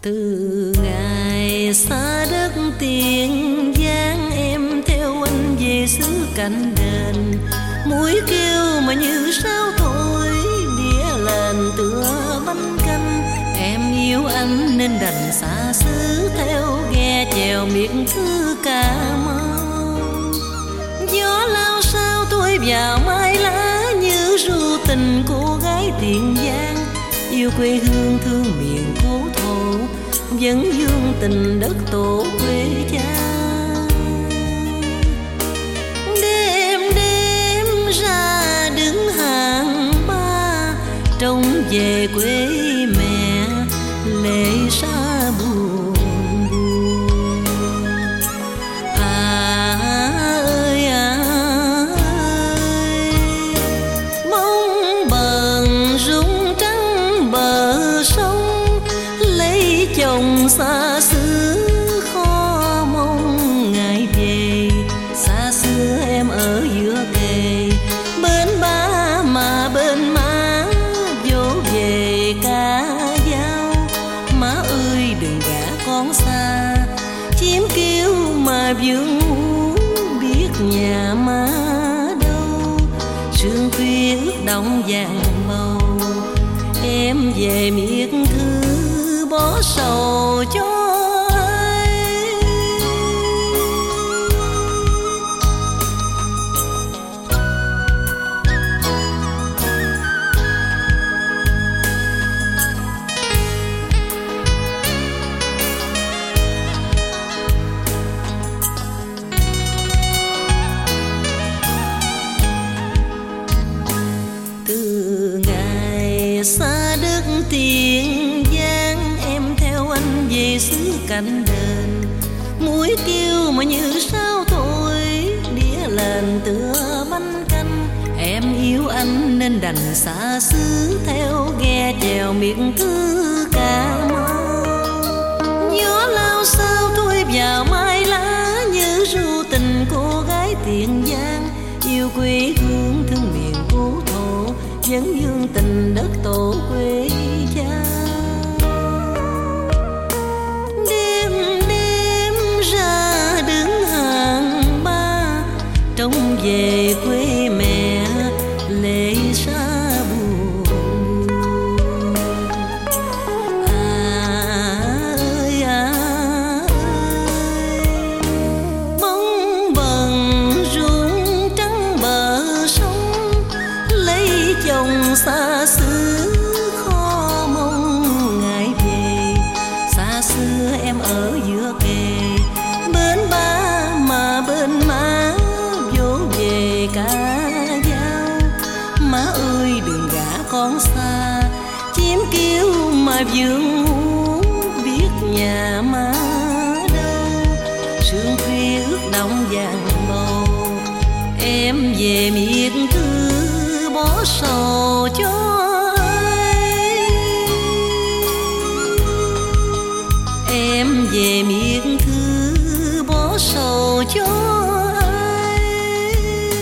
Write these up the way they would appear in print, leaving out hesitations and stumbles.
Từ ngày xa đất Tiền Giang, em theo anh về xứ Cảnh Đền. Mũi kêu mà như sao thổi, đĩa lên tựa bánh canh. Em yêu anh nên đành xa xứ, theo ghe chèo miệt thứ Cà Mau. Gió lao sao tôi vào mai lá, như ru tình cô gái Tiền Giang. Yêu quê hương thương miền cố thổ, vẫn vương tình đất tổ quê cha. Đêm đêm ra đứng hàng ba, trông về quê mẹ lệ xa buồn buồn. Ơi mong bần rung trắng bờ sông, lấy chồng xa xứ khó mong ngày về. Xa xưa em ở giữa kề, bên ba mà bên má vỗ về ca dao. Má ơi đừng gả con xa, chim kêu mà vương biết nhà má đâu. Sương khuya ướt đông vàng màu, em về miệt thư bỏ sầu cho ai. Từ ngày xa đất Tiền Giang, em theo anh về xứ Cảnh Đền. Mũi kêu mà như sao thổi, đĩa lên tựa bánh canh. Em yêu anh nên đành xa xứ, theo ghe chèo miệt thứ Cà Mau. Gió lao sao tôi vào mai lá, như ru tình cô gái Tiền Giang. Yêu quê hương thương miền cố thổ, vẫn vương tình đất tổ quê cha. Đêm đêm ra đứng hàng ba, trông về quê mẹ lệ xa buồn buồn. Ơi bóng bần rung trắng bờ sông, lấy chồng xa xứ khó mong ngày về. Xa xưa em ở giữa kề, bên ba mà bên má vỗ về ca dao. Má ơi đừng gả con xa, chim kêu mà vương biết nhà má đâu. Sương khuya ướt đông vàng màu, em về miệt thư bỏ sầu cho ai. Em về miệt thư bỏ sầu cho ai.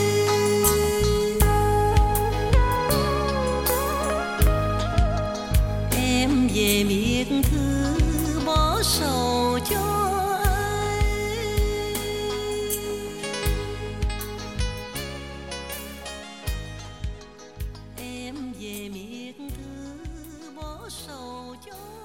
Em về miệt thư bỏ sầu cho ai. Em về miệt thư bỏ sầu cho